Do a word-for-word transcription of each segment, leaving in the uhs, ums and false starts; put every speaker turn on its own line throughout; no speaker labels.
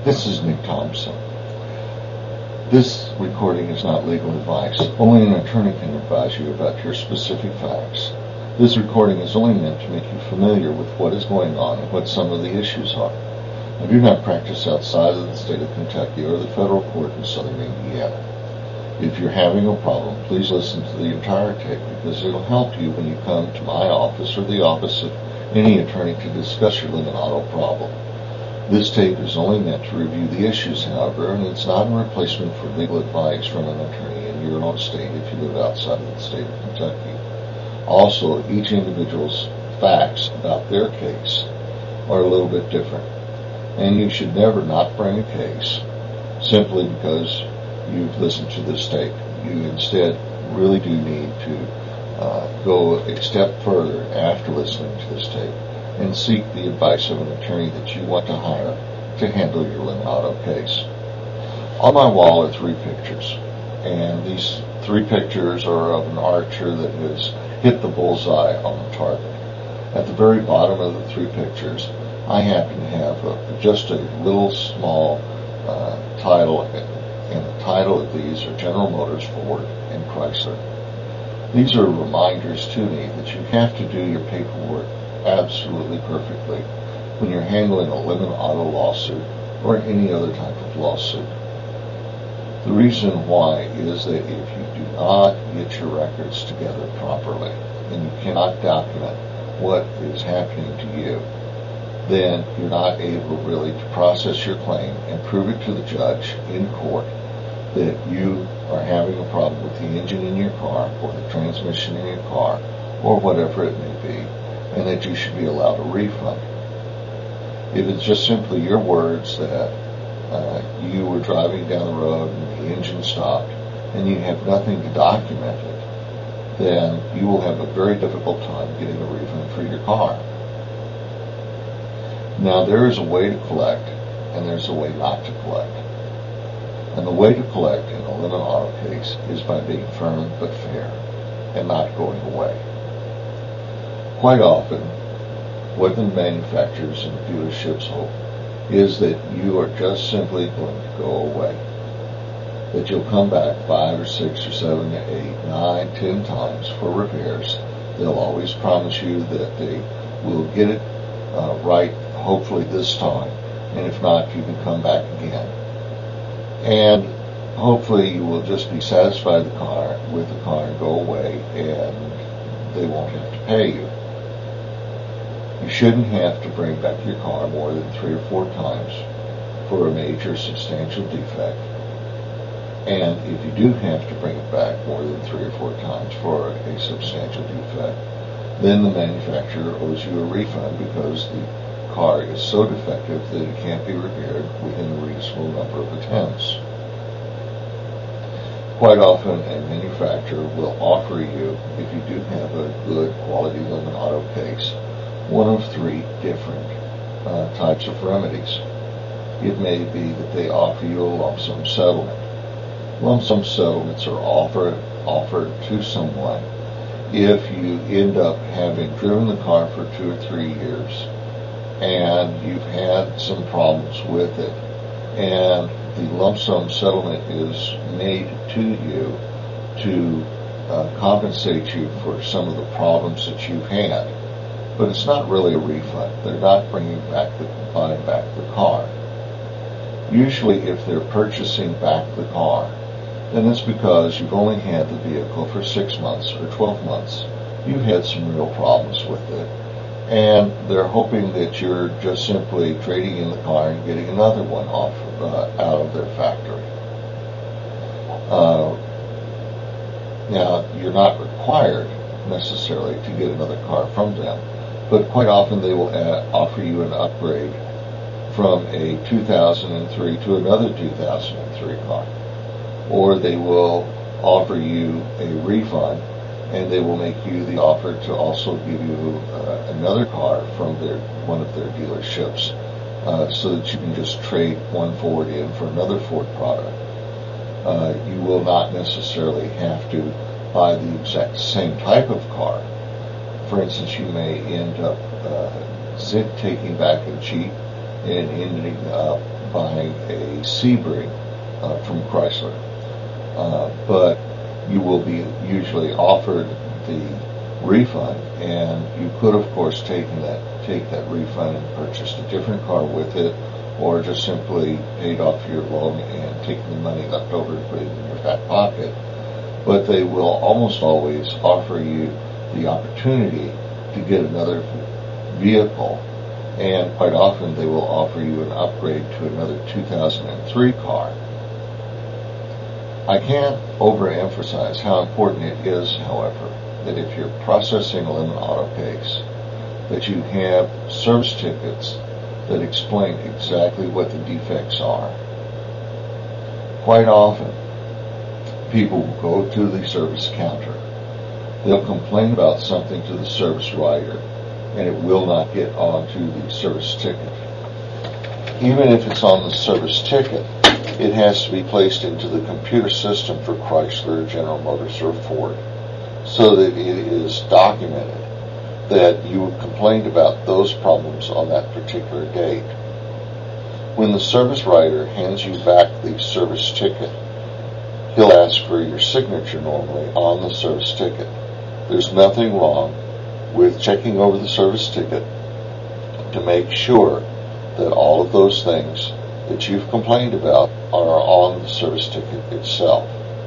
This is Nick Thompson. This recording is not legal advice. Only an attorney can advise you about your specific facts. This recording is only meant to make you familiar with what is going on and what some of the issues are. I do not practice outside of the state of Kentucky or the federal court in southern Indiana. If you're having a problem, please listen to the entire tape because it'll help you when you come to my office or the office of any attorney to discuss your limit auto problem. This tape is only meant to review the issues, however, and it's not a replacement for legal advice from an attorney in your own state if you live outside of the state of Kentucky. Also, each individual's facts about their case are a little bit different, and you should never not bring a case simply because you've listened to this tape. You instead really do need to uh, go a step further after listening to this tape and seek the advice of an attorney that you want to hire to handle your limit auto case. On my wall are three pictures, and these three pictures are of an archer that has hit the bullseye on the target. At the very bottom of the three pictures, I happen to have a, just a little small uh, title, and the title of these are General Motors, Ford, and Chrysler. These are reminders to me that you have to do your paperwork absolutely perfectly when you're handling a limit auto lawsuit or any other type of lawsuit. The reason why is that if you do not get your records together properly and you cannot document what is happening to you, then you're not able really to process your claim and prove it to the judge in court that you are having a problem with the engine in your car or the transmission in your car or whatever it may be, and that you should be allowed a refund. If it's just simply your words that uh, you were driving down the road and the engine stopped and you have nothing to document it, then you will have a very difficult time getting a refund for your car. Now, there is a way to collect and there's a way not to collect. And the way to collect in a limit auto case is by being firm but fair and not going away. Quite often, what the manufacturers and dealerships hope is that you are just simply going to go away. That you'll come back five or six or seven or eight, nine, ten times for repairs. They'll always promise you that they will get it uh, right, hopefully this time, and if not, you can come back again. And hopefully you will just be satisfied the car with the car and go away, and they won't have to pay you. You shouldn't have to bring back your car more than three or four times for a major substantial defect. And if you do have to bring it back more than three or four times for a substantial defect, then the manufacturer owes you a refund because the car is so defective that it can't be repaired within a reasonable number of attempts. Quite often, a manufacturer will offer you, if you do have a good quality limit auto case, one of three different uh, types of remedies. It may be that they offer you a lump sum settlement. Lump sum settlements are offered offered to someone if you end up having driven the car for two or three years and you've had some problems with it, and the lump sum settlement is made to you to uh, compensate you for some of the problems that you've had. But it's not really a refund. They're not bringing back the, buying back the car. Usually if they're purchasing back the car, then it's because you've only had the vehicle for six months or twelve months. You've had some real problems with it. And they're hoping that you're just simply trading in the car and getting another one off uh, out of their factory. Uh, now, you're not required necessarily to get another car from them, but quite often they will uh, offer you an upgrade from a two thousand three to another two thousand three car. Or they will offer you a refund, and they will make you the offer to also give you uh, another car from their one of their dealerships uh, so that you can just trade one Ford in for another Ford product. Uh, you will not necessarily have to buy the exact same type of car. For instance, you may end up uh, taking back a Jeep and ending up buying Sebring uh, from Chrysler. Uh, but you will be usually offered the refund, and you could, of course, take that take that refund and purchase a different car with it, or just simply paid off your loan and taken the money left over and put it in your back pocket. But they will almost always offer you the opportunity to get another vehicle, and quite often they will offer you an upgrade to another two thousand three car. I can't overemphasize how important it is, however, that if you're processing a Lemon Auto case, that you have service tickets that explain exactly what the defects are. Quite often, people will go to the service counter. They'll complain about something to the service writer, and it will not get onto the service ticket. Even if it's on the service ticket, it has to be placed into the computer system for Chrysler, General Motors, or Ford, so that it is documented that you complained about those problems on that particular date. When the service writer hands you back the service ticket, he'll ask for your signature normally on the service ticket. There's nothing wrong with checking over the service ticket to make sure that all of those things that you've complained about are on the service ticket itself.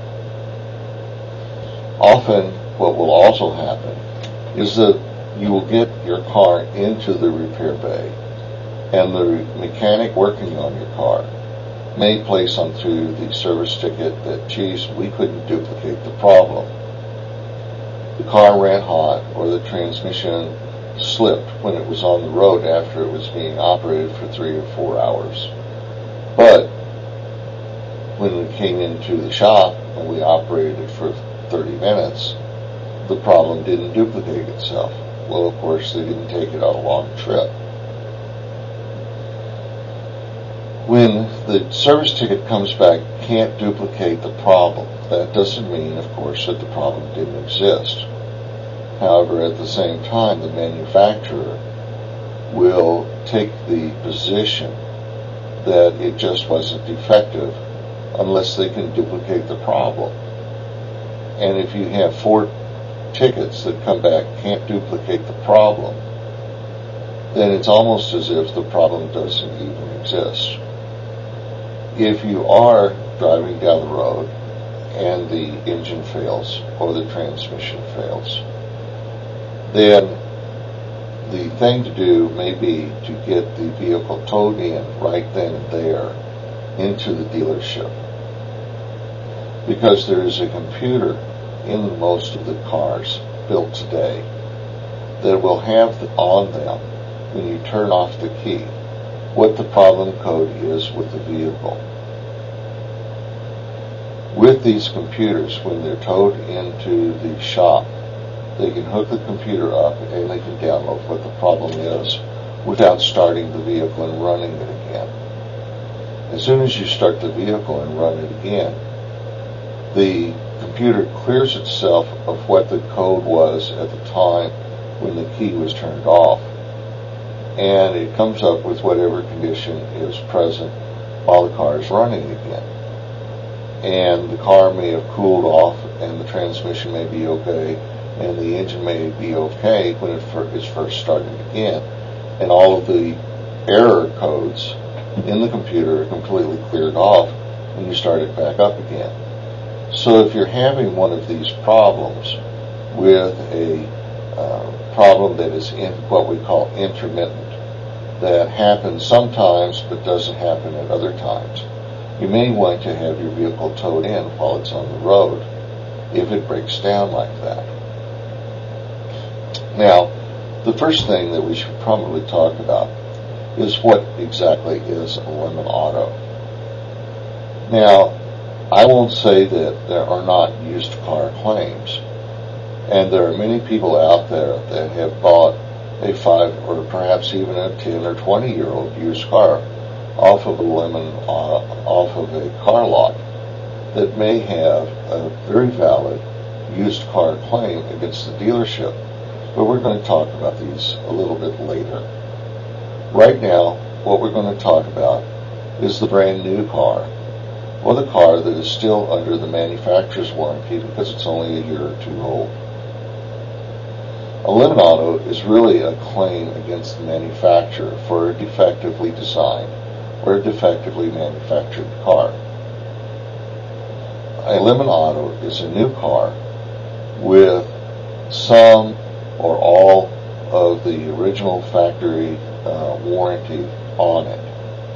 Often what will also happen is that you will get your car into the repair bay, and the mechanic working on your car may place onto the service ticket that, geez, we couldn't duplicate the problem. The car ran hot, or the transmission slipped when it was on the road after it was being operated for three or four hours. But when we came into the shop and we operated it for thirty minutes, the problem didn't duplicate itself. Well, of course, they didn't take it on a long trip. When the service ticket comes back, can't duplicate the problem. That doesn't mean, of course, that the problem didn't exist. However, at the same time, the manufacturer will take the position that it just wasn't defective unless they can duplicate the problem. And if you have four tickets that come back can't duplicate the problem, then it's almost as if the problem doesn't even exist. If you are driving down the road and the engine fails or the transmission fails, then the thing to do may be to get the vehicle towed in right then and there into the dealership, because there is a computer in most of the cars built today that will have on them, when you turn off the key, what the problem code is with the vehicle. With these computers, when they're towed into the shop, they can hook the computer up and they can download what the problem is without starting the vehicle and running it again. As soon as you start the vehicle and run it again, the computer clears itself of what the code was at the time when the key was turned off, and it comes up with whatever condition is present while the car is running again. And the car may have cooled off, and the transmission may be okay, and the engine may be okay when it is first started again, and all of the error codes in the computer are completely cleared off when you start it back up again. So if you're having one of these problems with a uh, problem that is in what we call intermittent, that happens sometimes but doesn't happen at other times, you may want to have your vehicle towed in while it's on the road if it breaks down like that. Now, the first thing that we should probably talk about is what exactly is a Lemon Auto. Now, I won't say that there are not used car claims, and there are many people out there that have bought a five or perhaps even a ten or twenty year old used car off of a lemon uh, off of a car lot that may have a very valid used car claim against the dealership. But we're going to talk about these a little bit later. Right now, what we're going to talk about is the brand new car, or the car that is still under the manufacturer's warranty because it's only a year or two old. A limit auto is really a claim against the manufacturer for a defectively designed or a defectively manufactured car. A limit auto is a new car with some or all of the original factory uh, warranty on it.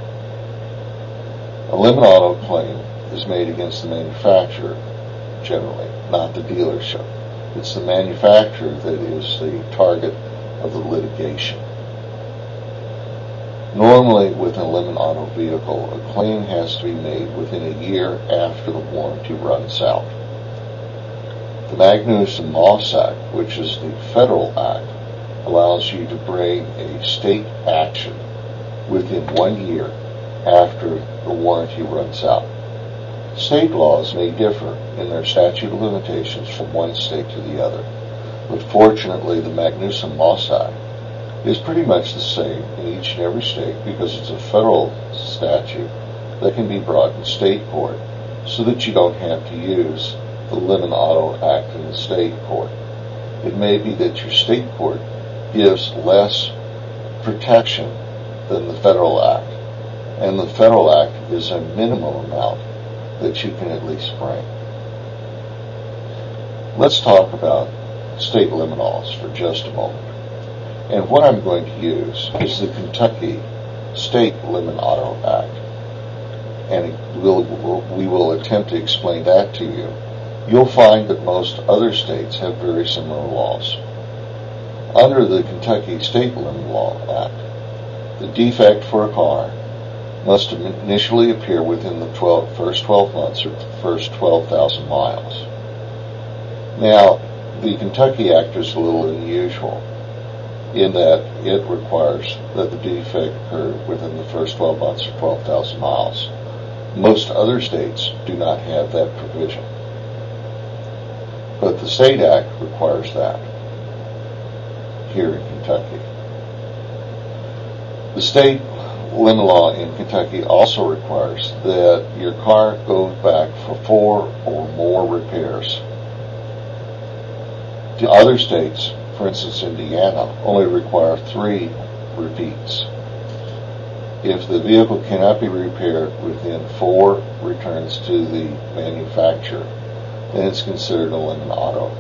A limit auto claim is made against the manufacturer, generally, not the dealership. It's the manufacturer that is the target of the litigation. Normally, with a limit auto vehicle, a claim has to be made within a year after the warranty runs out. The Magnuson-Moss Act, which is the federal act, allows you to bring a state action within one year after the warranty runs out. State laws may differ in their statute of limitations from one state to the other, but fortunately the Magnuson-Moss Act is pretty much the same in each and every state because it's a federal statute that can be brought in state court so that you don't have to use the Limit Auto Act in the state court. It may be that your state court gives less protection than the federal act, and the federal act is a minimum amount that you can at least bring. Let's talk about state limit autos for just a moment. And what I'm going to use is the Kentucky State Limit Auto Act. And we'll, we'll, we will attempt to explain that to you. You'll find that most other states have very similar laws. Under the Kentucky State Limit Law Act, the defect for a car must initially appear within the twelve, first twelve months or the first twelve thousand miles. Now, the Kentucky Act is a little unusual in that it requires that the defect occur within the first twelve months or twelve thousand miles. Most other states do not have that provision, but the state act requires that here in Kentucky. The state limit law in Kentucky also requires that your car goes back for four or more repairs. The other states, for instance Indiana, only require three repeats. If the vehicle cannot be repaired within four returns to the manufacturer, then it's considered a limit auto.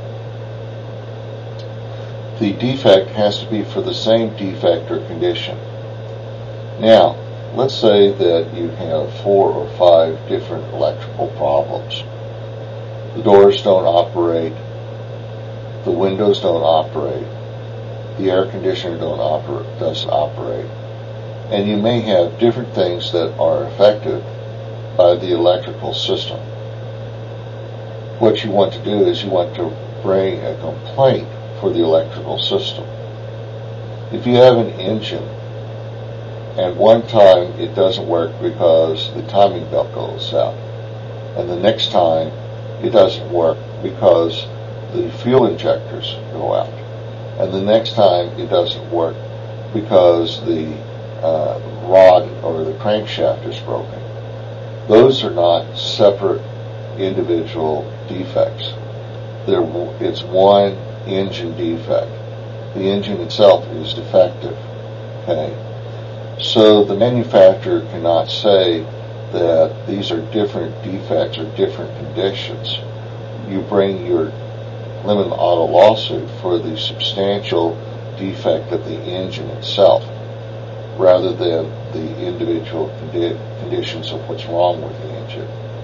The defect has to be for the same defect or condition. Now, let's say that you have four or five different electrical problems. The doors don't operate, the windows don't operate, the air conditioner don't oper- doesn't operate, and you may have different things that are affected by the electrical system. What you want to do is you want to bring a complaint for the electrical system. If you have an engine and one time it doesn't work because the timing belt goes out, and the next time it doesn't work because the fuel injectors go out, and the next time it doesn't work because the uh, rod or the crankshaft is broken. Those are not separate individual defects. They're, it's one engine defect. The engine itself is defective. Okay? So the manufacturer cannot say that these are different defects or different conditions. You bring your limit auto lawsuit for the substantial defect of the engine itself, rather than the individual condi- conditions of what's wrong with the engine.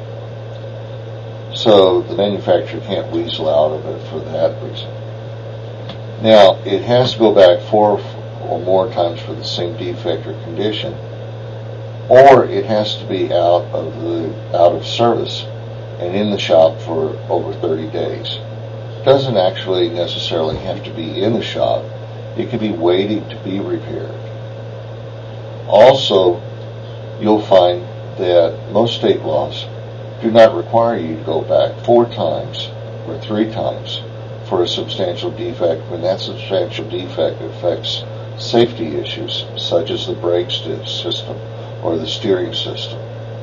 So the manufacturer can't weasel out of it for that reason. Now, it has to go back four or more times for the same defect or condition, or it has to be out of the out of service and in the shop for over thirty days. It doesn't actually necessarily have to be in the shop. It could be waiting to be repaired. Also, you'll find that most state laws do not require you to go back four times or three times for a substantial defect when that substantial defect affects safety issues such as the brake system or the steering system.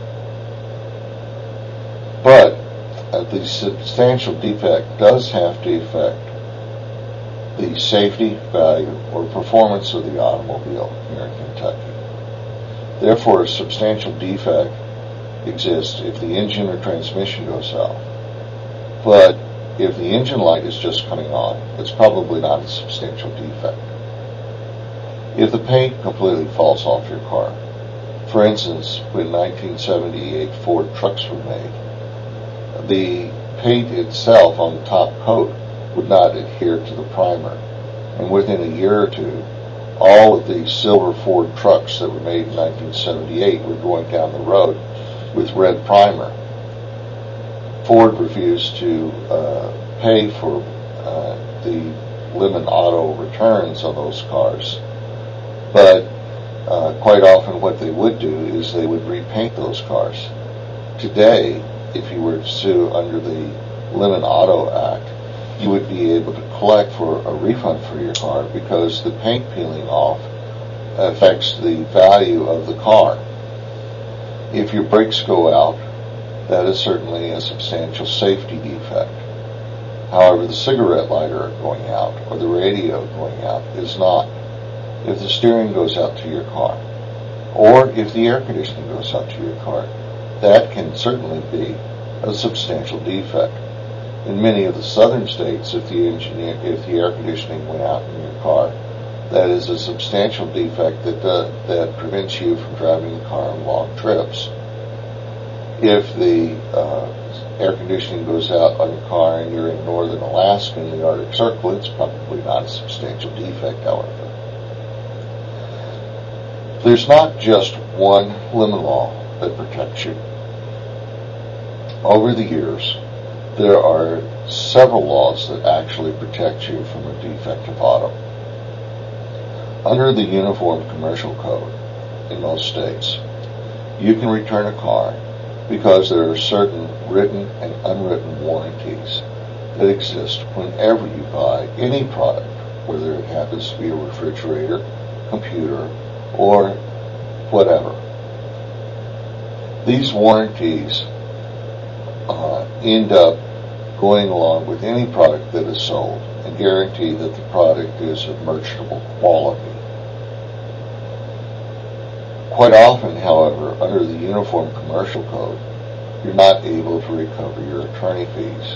But uh, the substantial defect does have to affect the safety, value, or performance of the automobile here in Kentucky. Therefore, a substantial defect exists if the engine or transmission goes out. But if the engine light is just coming on, it's probably not a substantial defect. If the paint completely falls off your car, for instance, when nineteen seventy-eight Ford trucks were made, the paint itself on the top coat would not adhere to the primer, and within a year or two, all of the silver Ford trucks that were made in nineteen seventy-eight were going down the road with red primer. Ford refused to uh, pay for uh, the limit auto returns on those cars, but uh, quite often what they would do is they would repaint those cars. Today, if you were to sue under the Limit Auto Act, you would be able to collect for a refund for your car because the paint peeling off affects the value of the car. If your brakes go out, that is certainly a substantial safety defect. However, the cigarette lighter going out or the radio going out is not. If the steering goes out to your car, or if the air conditioning goes out to your car, that can certainly be a substantial defect. In many of the southern states, if the engineer, if the air conditioning went out in your car, that is a substantial defect that uh, that prevents you from driving the car on long trips. If the uh, air conditioning goes out on your car and you're in northern Alaska in the Arctic Circle, it's probably not a substantial defect, however. There's not just one limit law that protects you. Over the years, there are several laws that actually protect you from a defective auto. Under the Uniform Commercial Code in most states, you can return a car because there are certain written and unwritten warranties that exist whenever you buy any product, whether it happens to be a refrigerator, computer, or whatever. These warranties uh, end up going along with any product that is sold and guarantee that the product is of merchantable quality. Quite often, however, under the Uniform Commercial Code, you're not able to recover your attorney fees.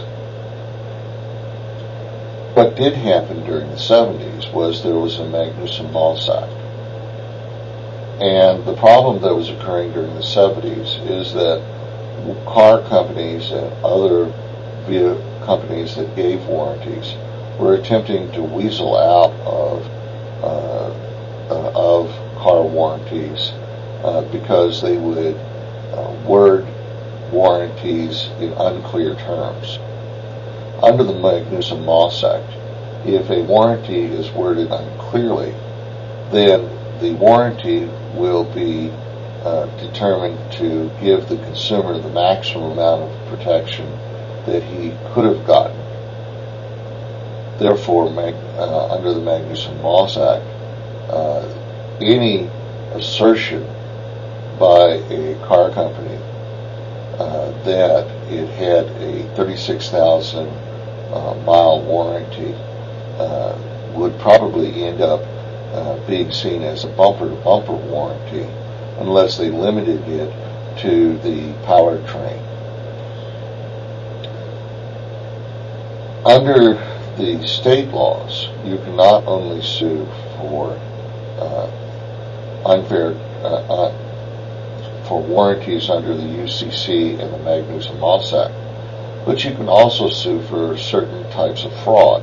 What did happen during the seventies was there was a Magnuson-Moss Act. And the problem that was occurring during the seventies is that car companies and other vehicle companies that gave warranties were attempting to weasel out of uh, uh, of car warranties uh, because they would uh, word warranties in unclear terms. Under the Magnuson-Moss Act, if a warranty is worded unclearly, then the warranty will be uh, determined to give the consumer the maximum amount of protection that he could have gotten. Therefore, Mag, uh, under the Magnuson-Moss Act, uh, any assertion by a car company uh, that it had a thirty-six thousand uh, mile warranty uh, would probably end up uh, being seen as a bumper-to-bumper warranty unless they limited it to the powertrain. Under the state laws, you can not only sue for uh, unfair uh, uh, for warranties under the U C C and the Magnuson-Moss Act, but you can also sue for certain types of fraud.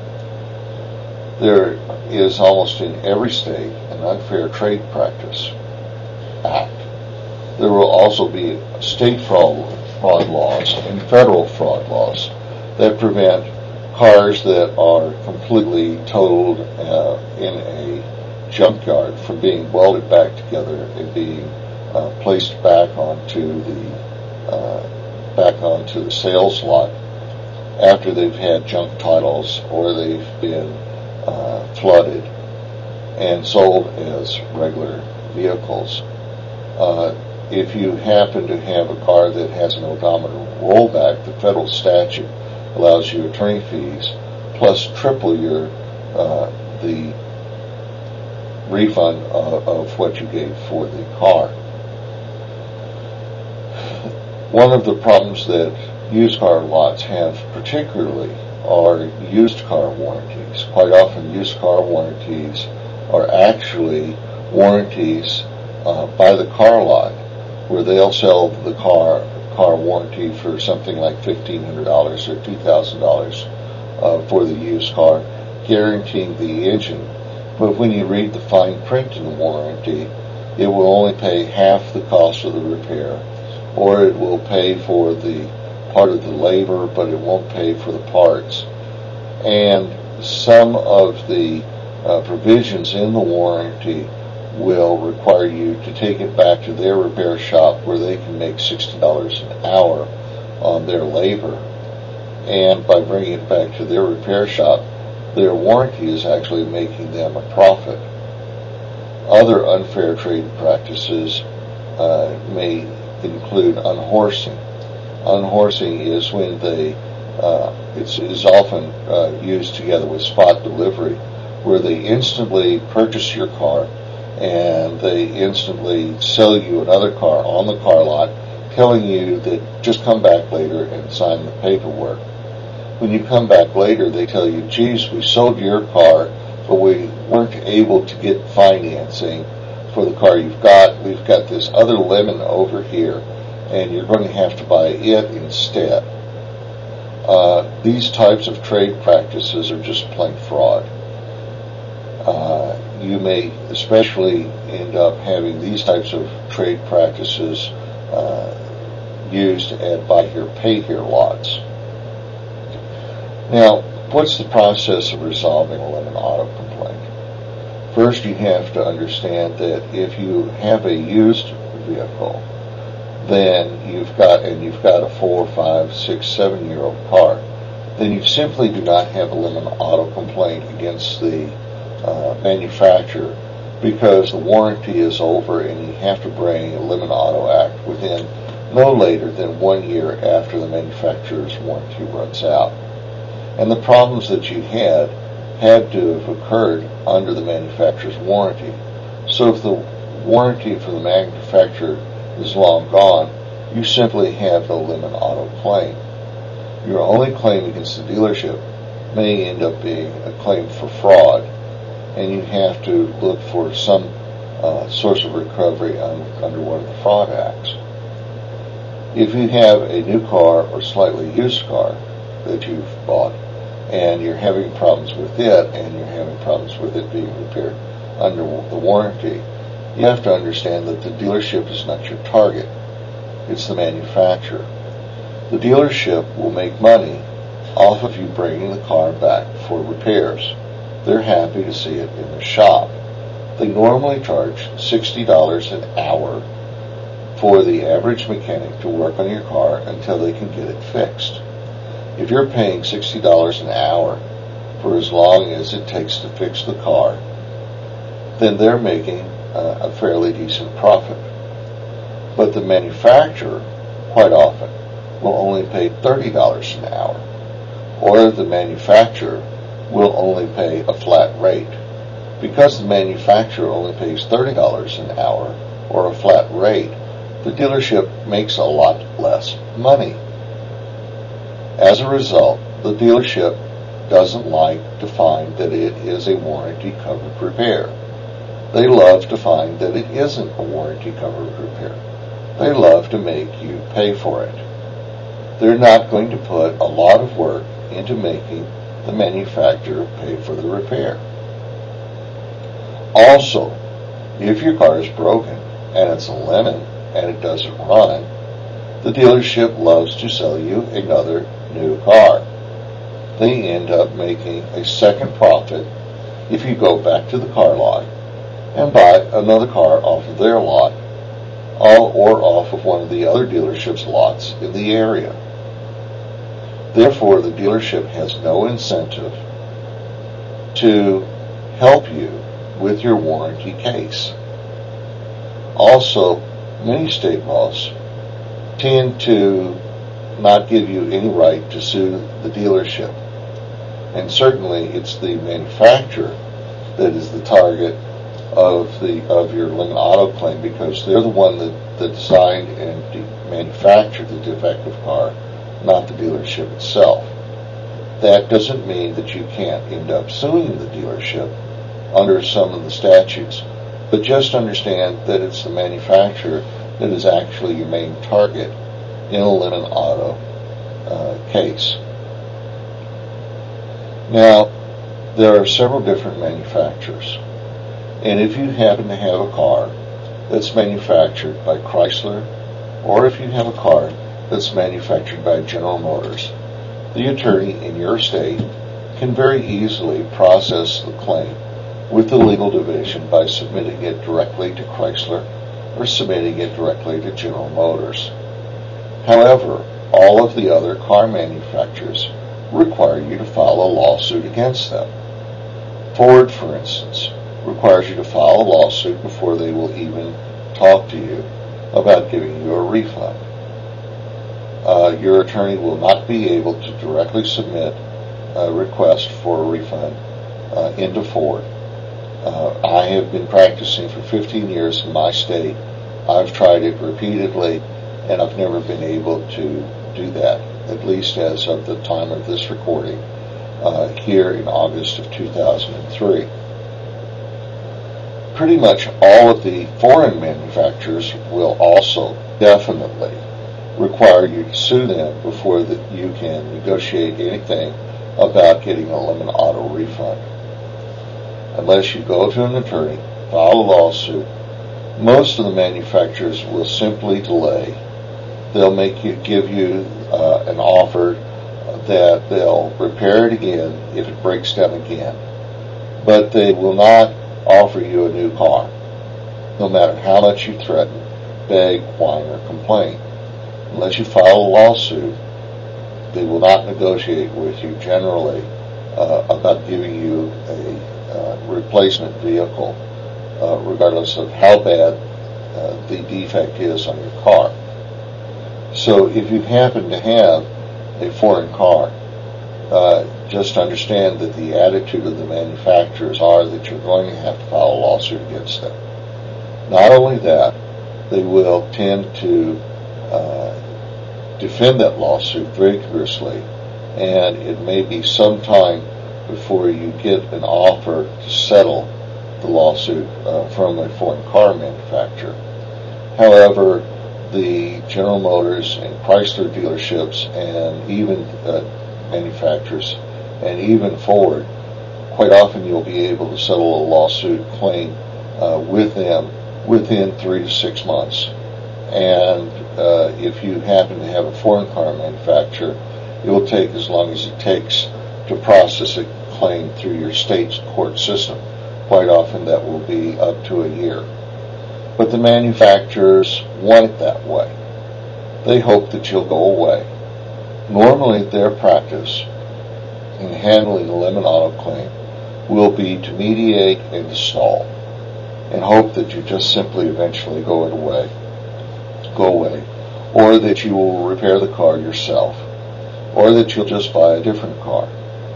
There is almost in every state an Unfair Trade Practice Act. There will also be state fraud, fraud laws and federal fraud laws that prevent cars that are completely totaled uh, in a junkyard from being welded back together and being uh, placed back onto the uh, back onto the sales lot after they've had junk titles or they've been uh, flooded and sold as regular vehicles. Uh, if you happen to have a car that has an odometer rollback, the federal statute allows you attorney fees plus triple your uh, the refund of, of what you gave for the car. One of the problems that used car lots have particularly are used car warranties. Quite often used car warranties are actually warranties uh, by the car lot, where they'll sell the car car warranty for something like fifteen hundred dollars or two thousand dollars uh, for the used car, guaranteeing the engine. But when you read the fine print in the warranty, it will only pay half the cost of the repair, or it will pay for the part of the labor, but it won't pay for the parts. And some of the uh, provisions in the warranty will require you to take it back to their repair shop where they can make sixty dollars an hour on their labor. And by bringing it back to their repair shop, their warranty is actually making them a profit. Other unfair trade practices uh, may include unhorsing. Unhorsing is when they, uh, it's is often uh, used together with spot delivery, where they instantly purchase your car and they instantly sell you another car on the car lot, telling you that just come back later and sign the paperwork. When you come back later, they tell you, geez, we sold your car, but we weren't able to get financing for the car you've got. We've got this other lemon over here, and you're going to have to buy it instead. Uh, these types of trade practices are just plain fraud. Uh, you may especially end up having these types of trade practices uh, used at buy here, pay here lots. Now, what's the process of resolving a lemon auto complaint? First, you have to understand that if you have a used vehicle, then you've got, and you've got a four, five, six, seven year old car, then you simply do not have a lemon auto complaint against the uh, manufacturer, because the warranty is over and you have to bring a lemon auto act within no later than one year after the manufacturer's warranty runs out. And the problems that you had had to have occurred under the manufacturer's warranty. So if the warranty for the manufacturer is long gone, you simply have no lemon auto claim. Your only claim against the dealership may end up being a claim for fraud, and you have to look for some uh, source of recovery on, under one of the fraud acts. If you have a new car or slightly used car that you've bought, and you're having problems with it, and you're having problems with it being repaired under the warranty, you have to understand that the dealership is not your target. It's the manufacturer. The dealership will make money off of you bringing the car back for repairs. They're happy to see it in the shop. They normally charge sixty dollars an hour for the average mechanic to work on your car until they can get it fixed. If you're paying sixty dollars an hour for as long as it takes to fix the car, then they're making uh, a fairly decent profit. But the manufacturer, quite often, will only pay thirty dollars an hour, or the manufacturer will only pay a flat rate. Because the manufacturer only pays thirty dollars an hour, or a flat rate, the dealership makes a lot less money. As a result, the dealership doesn't like to find that it is a warranty-covered repair. They love to find that it isn't a warranty-covered repair. They love to make you pay for it. They're not going to put a lot of work into making the manufacturer pay for the repair. Also, if your car is broken and it's a lemon and it doesn't run, the dealership loves to sell you another new car. They end up making a second profit if you go back to the car lot and buy another car off of their lot, or off of one of the other dealerships' lots in the area. Therefore, the dealership has no incentive to help you with your warranty case. Also, many state laws tend to not give you any right to sue the dealership. And certainly it's the manufacturer that is the target of the of your limit auto claim, because they're the one that, that designed and de- manufactured the defective car, not the dealership itself. That doesn't mean that you can't end up suing the dealership under some of the statutes, but just understand that it's the manufacturer that is actually your main target in a limit auto uh, case. Now, there are several different manufacturers, and if you happen to have a car that's manufactured by Chrysler, or if you have a car that's manufactured by General Motors, the attorney in your state can very easily process the claim with the legal division by submitting it directly to Chrysler or submitting it directly to General Motors. However, all of the other car manufacturers require you to file a lawsuit against them. Ford, for instance, requires you to file a lawsuit before they will even talk to you about giving you a refund. Uh, your attorney will not be able to directly submit a request for a refund uh, into Ford. Uh, I have been practicing for fifteen years in my state. I've tried it repeatedly, and I've never been able to do that, at least as of the time of this recording, uh, here in August of two thousand three. Pretty much all of the foreign manufacturers will also definitely require you to sue them before that you can negotiate anything about getting a limit auto refund. Unless you go to an attorney, file a lawsuit, most of the manufacturers will simply delay. They'll make you give you uh, an offer that they'll repair it again if it breaks down again, but they will not offer you a new car, no matter how much you threaten, beg, whine, or complain. Unless you file a lawsuit, they will not negotiate with you generally uh, about giving you a uh, replacement vehicle, uh, regardless of how bad uh, the defect is on your car. So if you happen to have a foreign car, uh, just understand that the attitude of the manufacturers are that you're going to have to file a lawsuit against them. Not only that, they will tend to uh, defend that lawsuit very vigorously, and it may be some time before you get an offer to settle the lawsuit uh, from a foreign car manufacturer. However, the General Motors and Chrysler dealerships and even uh, manufacturers and even Ford, quite often you'll be able to settle a lawsuit claim uh, with them within three to six months. And uh, if you happen to have a foreign car manufacturer, it will take as long as it takes to process a claim through your state's court system. Quite often that will be up to a year. But the manufacturers want it that way. They hope that you'll go away. Normally their practice in handling a limit auto claim will be to mediate and to stall and hope that you just simply eventually go away, go away, or that you will repair the car yourself, or that you'll just buy a different car.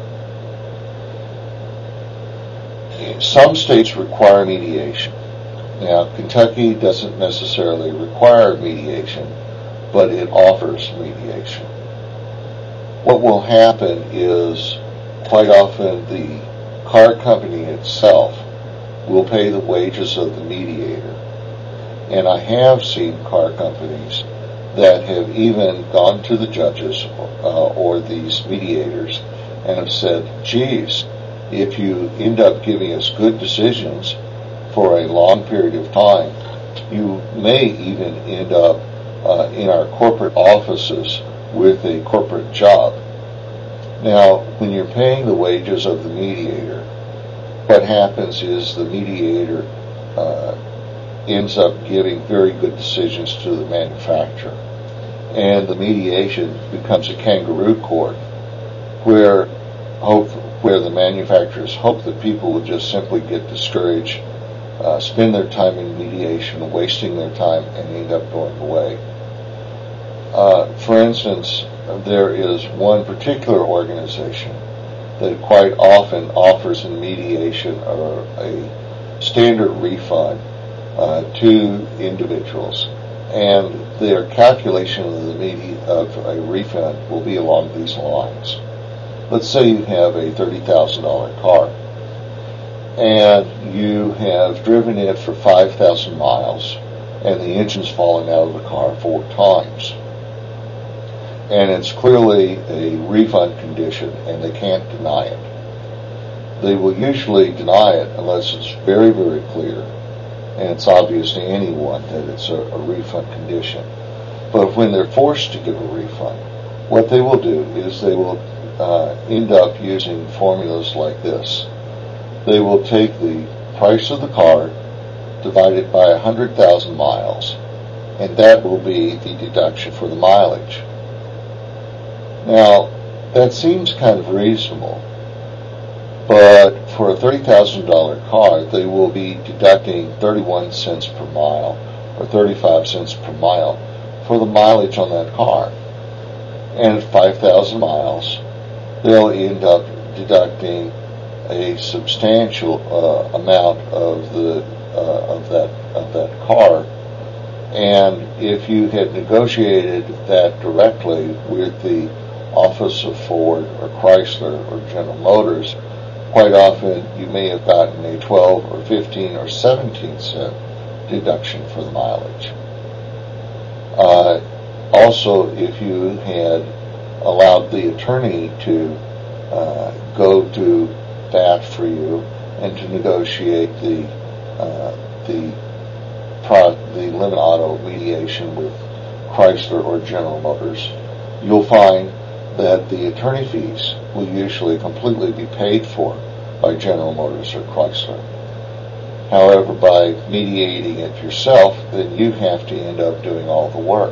Some states require mediation. Now, Kentucky doesn't necessarily require mediation, but it offers mediation. What will happen is, quite often, the car company itself will pay the wages of the mediator. And I have seen car companies that have even gone to the judges uh, or these mediators and have said, geez, if you end up giving us good decisions for a long period of time, you may even end up uh, in our corporate offices with a corporate job. Now, when you're paying the wages of the mediator, what happens is the mediator uh, ends up giving very good decisions to the manufacturer. And the mediation becomes a kangaroo court where hope, where the manufacturers hope that people will just simply get discouraged uh, spend their time in mediation, wasting their time, and end up going away. Uh, for instance, there is one particular organization that quite often offers in mediation or a standard refund uh, to individuals, and their calculation of the medi- of a refund will be along these lines. Let's say you have a thirty thousand dollars car, and you have driven it for five thousand miles, and the engine's fallen out of the car four times. And it's clearly a refund condition, and they can't deny it. They will usually deny it unless it's very, very clear, and it's obvious to anyone that it's a, a refund condition. But when they're forced to give a refund, what they will do is they will uh, end up using formulas like this. They will take the price of the car, divide it by one hundred thousand miles, and that will be the deduction for the mileage. Now, that seems kind of reasonable, but for a thirty thousand dollars car, they will be deducting thirty-one cents per mile or thirty-five cents per mile for the mileage on that car. And at five thousand miles, they'll end up deducting a substantial uh, amount of the uh, of that of that car. And if you had negotiated that directly with the office of Ford or Chrysler or General Motors, quite often you may have gotten a twelve or fifteen or seventeen cent deduction for the mileage. Uh, also, if you had allowed the attorney to uh, go to bat for you and to negotiate the uh, the pro- the limit auto mediation with Chrysler or General Motors, you'll find that the attorney fees will usually completely be paid for by General Motors or Chrysler. However, by mediating it yourself, then you have to end up doing all the work.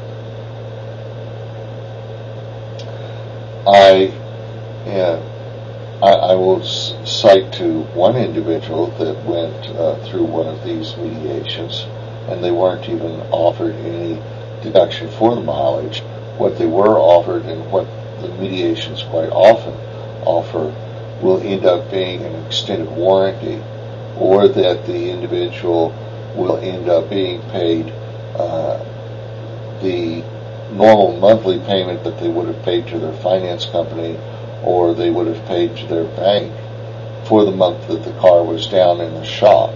I, uh, I, I will s- cite to one individual that went uh, through one of these mediations, and they weren't even offered any deduction for the mileage. What they were offered and what the mediations quite often offer will end up being an extended warranty, or that the individual will end up being paid uh, the normal monthly payment that they would have paid to their finance company or they would have paid to their bank for the month that the car was down in the shop.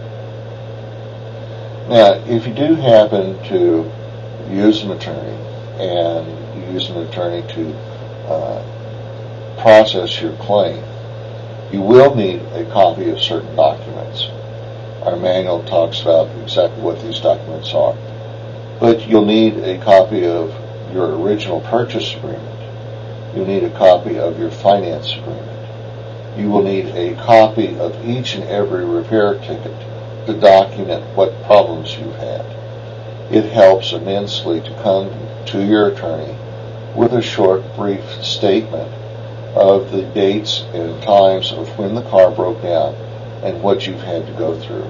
Now, if you do happen to use an attorney and you use an attorney to uh, process your claim, you will need a copy of certain documents. Our manual talks about exactly what these documents are. But you'll need a copy of your original purchase agreement. You'll need a copy of your finance agreement. You will need a copy of each and every repair ticket to document what problems you've had. It helps immensely to come to your attorney with a short, brief statement of the dates and times of when the car broke down and what you've had to go through.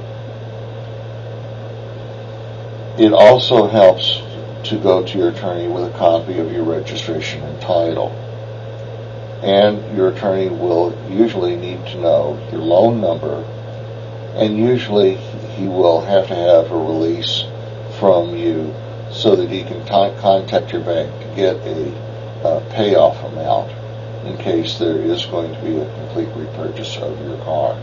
It also helps to go to your attorney with a copy of your registration and title. And your attorney will usually need to know your loan number, and usually he will have to have a release from you so that he can t- contact your bank to get a uh, payoff amount in case there is going to be a complete repurchase of your car.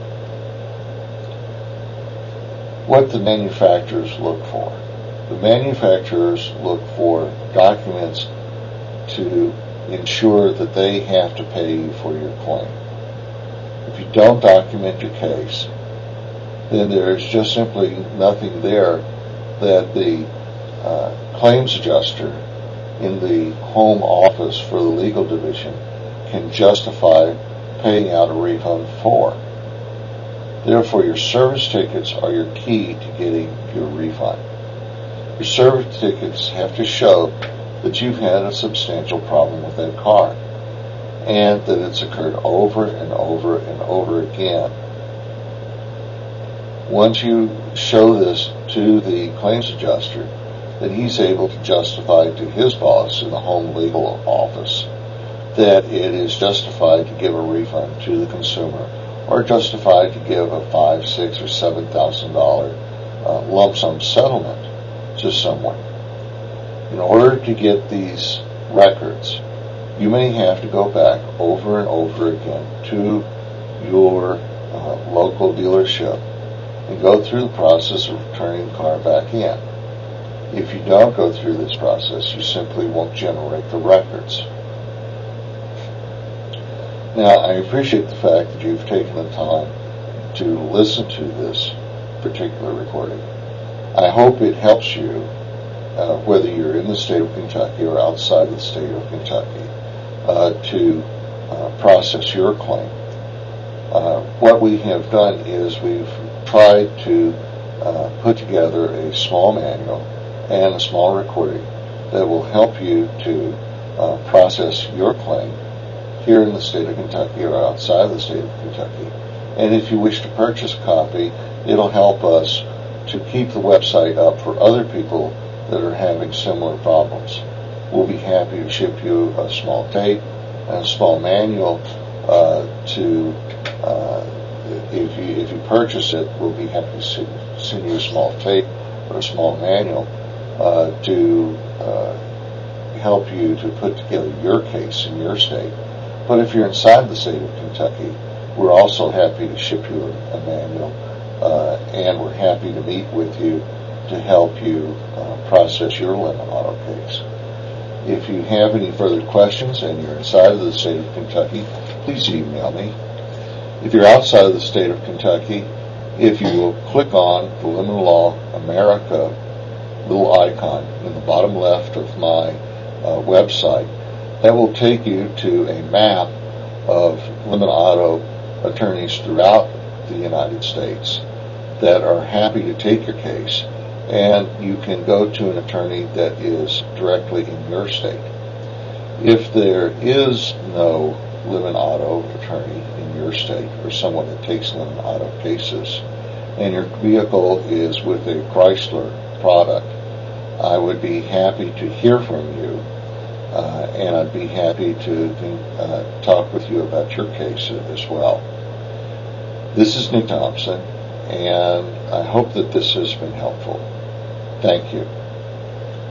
What the manufacturers look for. The manufacturers look for documents to ensure that they have to pay you for your claim. If you don't document your case, then there is just simply nothing there that the uh, claims adjuster in the home office for the legal division can justify paying out a refund for. Therefore, your service tickets are your key to getting your refund. Your service tickets have to show that you've had a substantial problem with that car and that it's occurred over and over and over again. Once you show this to the claims adjuster, that he's able to justify to his boss in the home legal office that it is justified to give a refund to the consumer, or justified to give a five, six, or seven thousand dollar uh, lump sum settlement to someone. In order to get these records, you may have to go back over and over again to your uh, local dealership and go through the process of returning the car back in. If you don't go through this process, you simply won't generate the records. Now, I appreciate the fact that you've taken the time to listen to this particular recording. I hope it helps you, uh, whether you're in the state of Kentucky or outside of the state of Kentucky, uh, to uh, process your claim. Uh, what we have done is we've tried to uh, put together a small manual and a small recording that will help you to uh, process your claim here in the state of Kentucky or outside of the state of Kentucky. And if you wish to purchase a copy, it'll help us to keep the website up for other people that are having similar problems. We'll be happy to ship you a small tape and a small manual uh, to, uh, if you if you purchase it, we'll be happy to send, send you a small tape or a small manual uh, to uh, help you to put together your case in your state. But if you're inside the state of Kentucky, we're also happy to ship you a, a manual, uh, and we're happy to meet with you to help you uh, process your lemon auto case. If you have any further questions and you're inside of the state of Kentucky, please email me. If you're outside of the state of Kentucky, if you will click on the Lemon Law America little icon in the bottom left of my uh, website, that will take you to a map of lemon auto attorneys throughout the United States that are happy to take your case, and you can go to an attorney that is directly in your state. If there is no lemon auto attorney in your state, or someone that takes lemon auto cases, and your vehicle is with a Chrysler product, I would be happy to hear from you. Uh, and I'd be happy to uh, talk with you about your case as well. This is Nick Thompson, and I hope that this has been helpful. Thank you.